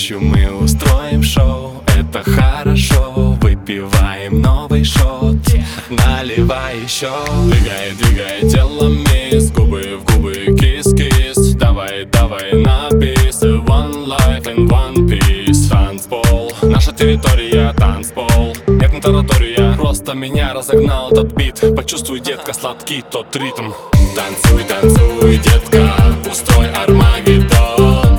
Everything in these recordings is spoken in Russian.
ночью мы устроим шоу. Это хорошо, выпиваем новый шот. Наливай еще. Двигай, двигай телами, с губы в губы, кис-кис. Давай, давай на бис. One life and one piece. Танцпол, наша территория, танцпол. Нет, не таратория, просто меня разогнал этот бит. Почувствуй, детка, сладкий тот ритм. Танцуй, танцуй, детка, устрой Армагеддон.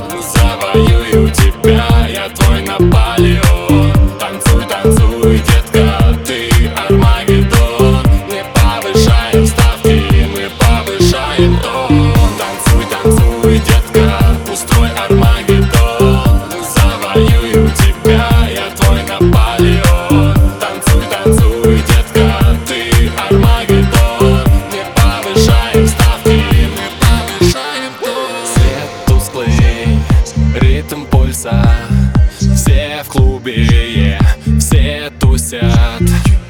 Завоюю тебя, я твой Наполеон. Танцуй, танцуй, детка, ты Армагеддон. Не повышаем ставки, мы повышаем тон. Танцуй, танцуй, детка, устрой Армагеддон. Завоюю тебя, я твой Наполеон. Танцуй, танцуй, детка, ты Армагеддон. Не повышаем ставки, мы повышаем тон. Свет тусклый, ритм пульса. Все в клубе, все тусят.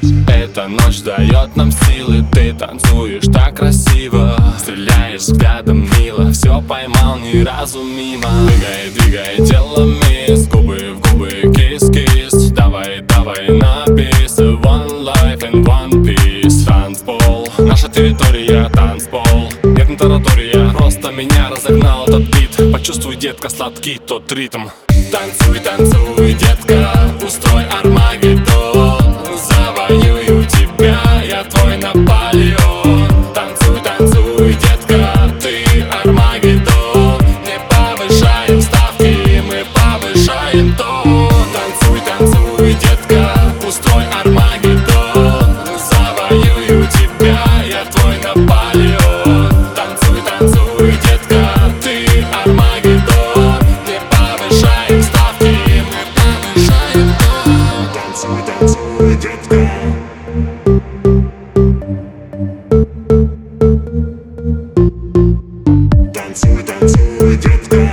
Эта ночь дает нам силы. Ты танцуешь так красиво, стреляешь взглядом мило. Все поймал ни разу мимо. Двигай, двигай телами, с губы в губы, кис-кис. Давай, давай на бис. One life and one piece. Танцпол, наша территория, танцпол. Нет, не таратория, просто меня разогнал этот бит. Почувствуй, детка, сладкий тот ритм. Танцуй, танцуй, детка, устрой Армагеддон. Завоюю тебя, я твой Наполеон. Танцуй, танцуй, детка, ты Армагеддон. Не повышаем ставки, мы повышаем тон. Танцуй, танцуй, детка, устрой Армагеддон. Завоюю тебя, я твой Наполеон. Танцуй, танцуй, детка, ты Армагеддон. Не повышаем ставки, мы повышаем тон. Танцуй, танцуй, детка. Танцуй, танцуй, детка.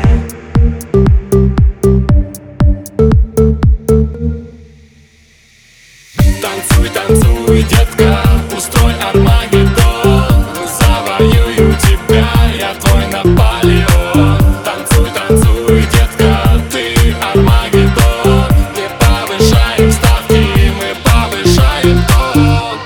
Танцуй, танцуй, детка, устрой Армагеддон. Завоюю тебя, я твой Наполеон. Танцуй, танцуй, детка, ты Армагеддон. Не повышаем ставки, мы повышаем тон.